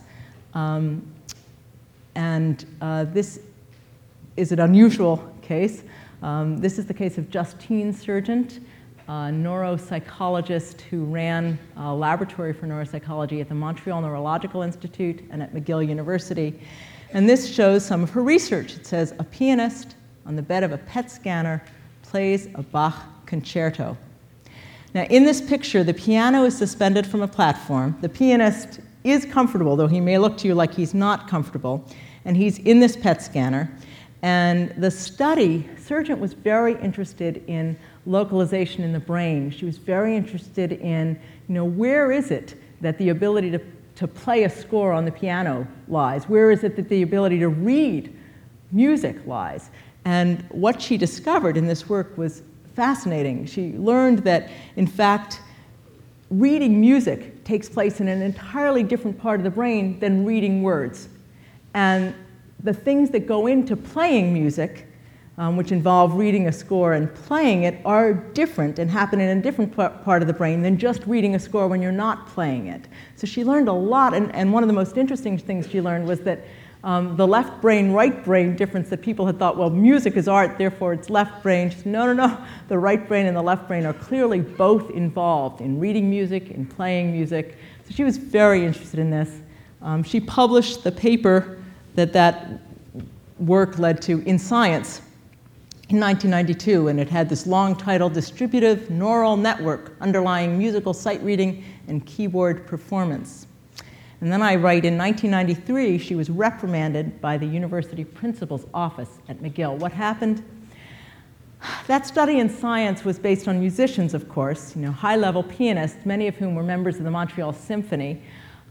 [SPEAKER 3] This is an unusual case. This is the case of Justine Sergeant, a neuropsychologist who ran a laboratory for neuropsychology at the Montreal Neurological Institute and at McGill University. And this shows some of her research. It says, a pianist on the bed of a PET scanner plays a Bach concerto. Now, in this picture, the piano is suspended from a platform. The pianist is comfortable, though he may look to you like he's not comfortable, and he's in this PET scanner. And the study, Sergeant was very interested in localization in the brain. She was very interested in, where is it that the ability to play a score on the piano lies? Where is it that the ability to read music lies? And what she discovered in this work was fascinating. She learned that, in fact, reading music takes place in an entirely different part of the brain than reading words. And the things that go into playing music, which involve reading a score and playing it, are different and happen in a different part of the brain than just reading a score when you're not playing it. So she learned a lot, and one of the most interesting things she learned was that the left brain, right brain difference that people had thought, well, music is art, therefore it's left brain. She said, no. The right brain and the left brain are clearly both involved in reading music, in playing music. So she was very interested in this. She published the paper that work led to in Science in 1992, and it had this long title, Distributive Neural Network Underlying Musical Sight Reading and Keyboard Performance. And then I write, in 1993, she was reprimanded by the university principal's office at McGill. What happened? That study in Science was based on musicians, of course, high-level pianists, many of whom were members of the Montreal Symphony.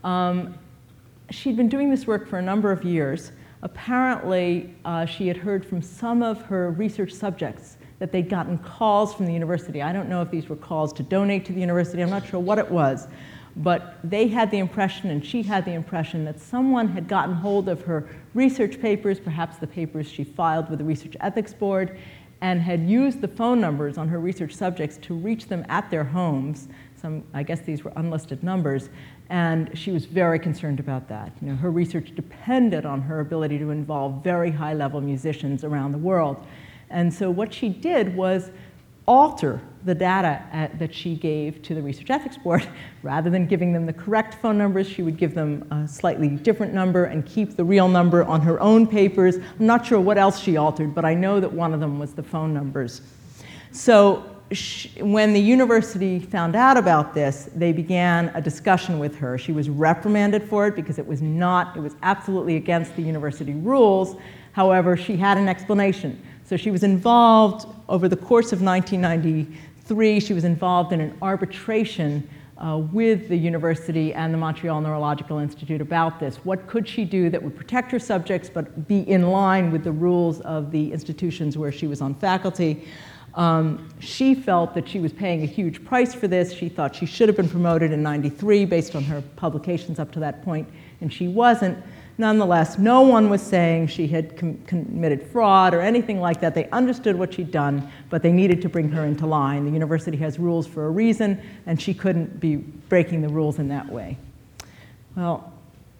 [SPEAKER 3] She'd been doing this work for a number of years. Apparently, she had heard from some of her research subjects that they'd gotten calls from the university. I don't know if these were calls to donate to the university. I'm not sure what it was. But they had the impression, and she had the impression, that someone had gotten hold of her research papers, perhaps the papers she filed with the Research Ethics Board, and had used the phone numbers on her research subjects to reach them at their homes. I guess these were unlisted numbers, and she was very concerned about that. Her research depended on her ability to involve very high-level musicians around the world. And so what she did was alter the data that she gave to the Research Ethics Board. Rather than giving them the correct phone numbers, she would give them a slightly different number and keep the real number on her own papers. I'm not sure what else she altered, but I know that one of them was the phone numbers. So when the university found out about this, they began a discussion with her. She was reprimanded for it because it was absolutely against the university rules. However, she had an explanation. So she was involved, over the course of 1993, she was involved in an arbitration with the university and the Montreal Neurological Institute about this. What could she do that would protect her subjects but be in line with the rules of the institutions where she was on faculty? She felt that she was paying a huge price for this. She thought she should have been promoted in '93 based on her publications up to that point, and she wasn't. Nonetheless, no one was saying she had committed fraud or anything like that. They understood what she'd done, but they needed to bring her into line. The university has rules for a reason, and she couldn't be breaking the rules in that way. Well,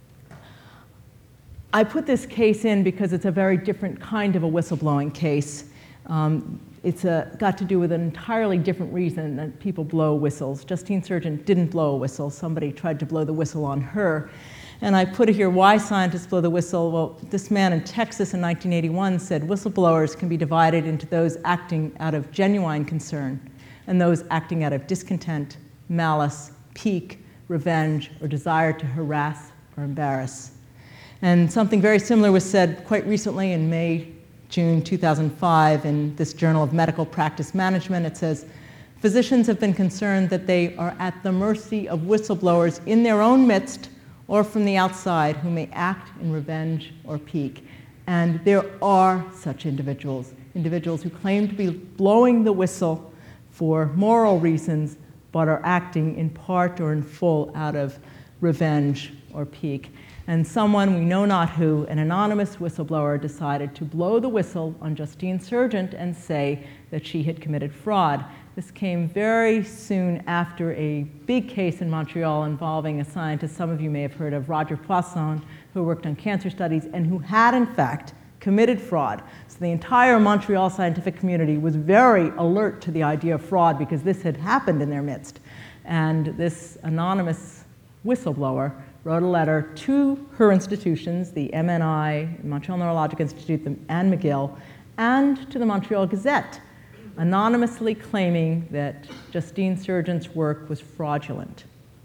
[SPEAKER 3] I put this case in because it's a very different kind of a whistleblowing case. It's got to do with an entirely different reason that people blow whistles. Justine Sergeant didn't blow a whistle. Somebody tried to blow the whistle on her. And I put here why scientists blow the whistle. Well, this man in Texas in 1981 said whistleblowers can be divided into those acting out of genuine concern and those acting out of discontent, malice, pique, revenge, or desire to harass or embarrass. And something very similar was said quite recently in June 2005 in this Journal of Medical Practice Management. It says, Physicians have been concerned that they are at the mercy of whistleblowers in their own midst or from the outside who may act in revenge or pique. And there are such individuals who claim to be blowing the whistle for moral reasons, but are acting in part or in full out of revenge or pique. And someone, we know not who, an anonymous whistleblower, decided to blow the whistle on Justine Sergeant and say that she had committed fraud. This came very soon after a big case in Montreal involving a scientist some of you may have heard of, Roger Poisson, who worked on cancer studies and who had, in fact, committed fraud. So the entire Montreal scientific community was very alert to the idea of fraud because this had happened in their midst. And this anonymous whistleblower wrote a letter to her institutions, the MNI, Montreal Neurological Institute, and McGill, and to the Montreal Gazette, anonymously claiming that Justine Sergeant's work was fraudulent.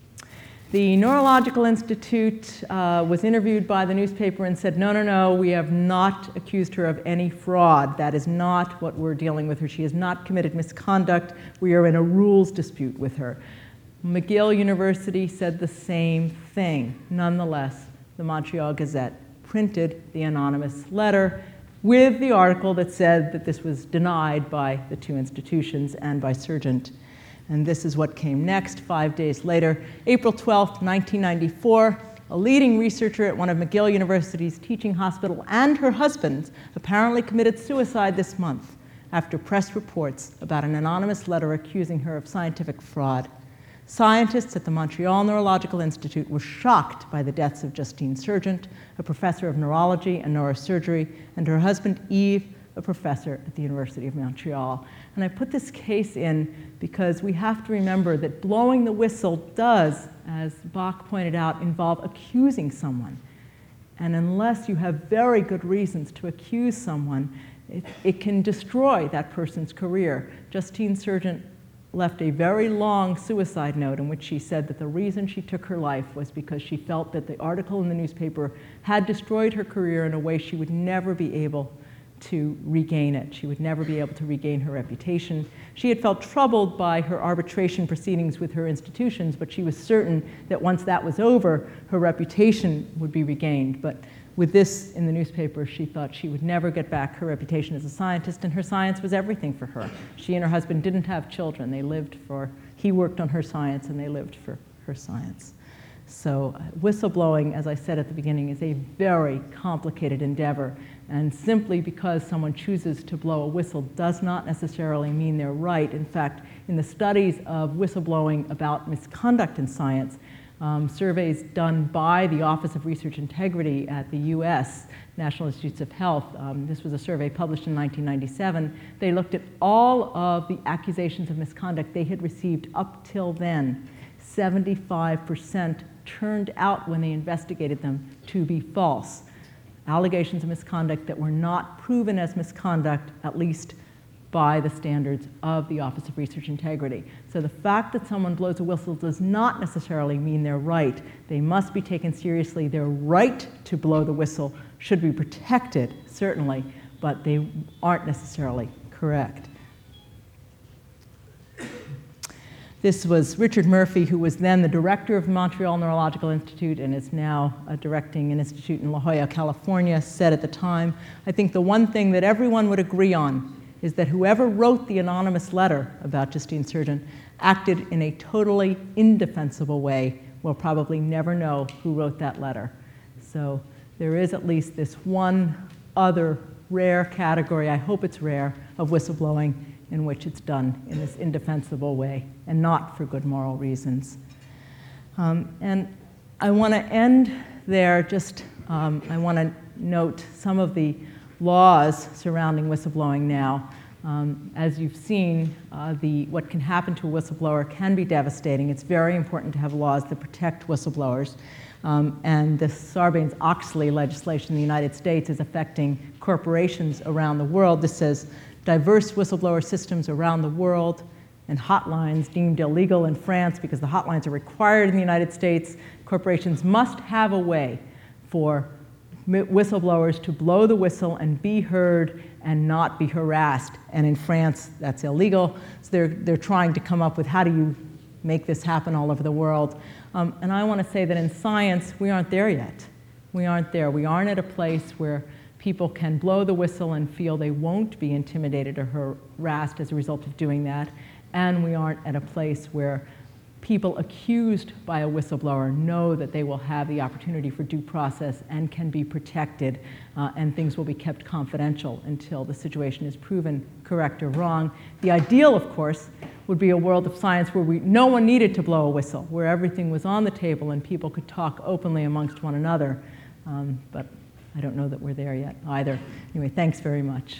[SPEAKER 3] The Neurological Institute was interviewed by the newspaper and said, no, we have not accused her of any fraud. That is not what we're dealing with her. She has not committed misconduct. We are in a rules dispute with her. McGill University said the same thing. Nonetheless, the Montreal Gazette printed the anonymous letter with the article that said that this was denied by the two institutions and by Sergeant. And this is what came next. 5 days later, April 12th, 1994, a leading researcher at one of McGill University's teaching hospital and her husband apparently committed suicide this month after press reports about an anonymous letter accusing her of scientific fraud. Scientists at the Montreal Neurological Institute were shocked by the deaths of Justine Sergeant, a professor of neurology and neurosurgery, and her husband, Yves, a professor at the University of Montreal. And I put this case in because we have to remember that blowing the whistle does, as Bach pointed out, involve accusing someone. And unless you have very good reasons to accuse someone, it can destroy that person's career. Justine Sergeant left a very long suicide note in which she said that the reason she took her life was because she felt that the article in the newspaper had destroyed her career in a way she would never be able to regain it. She would never be able to regain her reputation. She had felt troubled by her arbitration proceedings with her institutions, but she was certain that once that was over, her reputation would be regained. But with this in the newspaper, she thought she would never get back her reputation as a scientist, and her science was everything for her. She and her husband didn't have children. He worked on her science, and they lived for her science. So whistleblowing, as I said at the beginning, is a very complicated endeavor. And simply because someone chooses to blow a whistle does not necessarily mean they're right. In fact, in the studies of whistleblowing about misconduct in science, surveys done by the Office of Research Integrity at the US National Institutes of Health, this was a survey published in 1997, they looked at all of the accusations of misconduct they had received up till then. 75% turned out when they investigated them to be false. Allegations of misconduct that were not proven as misconduct, at least by the standards of the Office of Research Integrity. So the fact that someone blows a whistle does not necessarily mean they're right. They must be taken seriously. Their right to blow the whistle should be protected, certainly, but they aren't necessarily correct. This was Richard Murphy, who was then the director of Montreal Neurological Institute and is now directing an institute in La Jolla, California, said at the time, I think the one thing that everyone would agree on is that whoever wrote the anonymous letter about Justine Sergeant acted in a totally indefensible way. We'll probably never know who wrote that letter. So there is at least this one other rare category, I hope it's rare, of whistleblowing in which it's done in this indefensible way and not for good moral reasons. And I want to end there. I want to note some of the laws surrounding whistleblowing now. As you've seen, what can happen to a whistleblower can be devastating. It's very important to have laws that protect whistleblowers. And the Sarbanes-Oxley legislation in the United States is affecting corporations around the world. This says diverse whistleblower systems around the world and hotlines deemed illegal in France because the hotlines are required in the United States. Corporations must have a way for whistleblowers to blow the whistle and be heard and not be harassed. And in France, that's illegal. So they're trying to come up with how do you make this happen all over the world. And I want to say that in science, we aren't there yet. We aren't there. We aren't at a place where people can blow the whistle and feel they won't be intimidated or harassed as a result of doing that. And we aren't at a place where people accused by a whistleblower know that they will have the opportunity for due process and can be protected, and things will be kept confidential until the situation is proven correct or wrong. The ideal, of course, would be a world of science where no one needed to blow a whistle, where everything was on the table and people could talk openly amongst one another. But I don't know that we're there yet either. Anyway, thanks very much.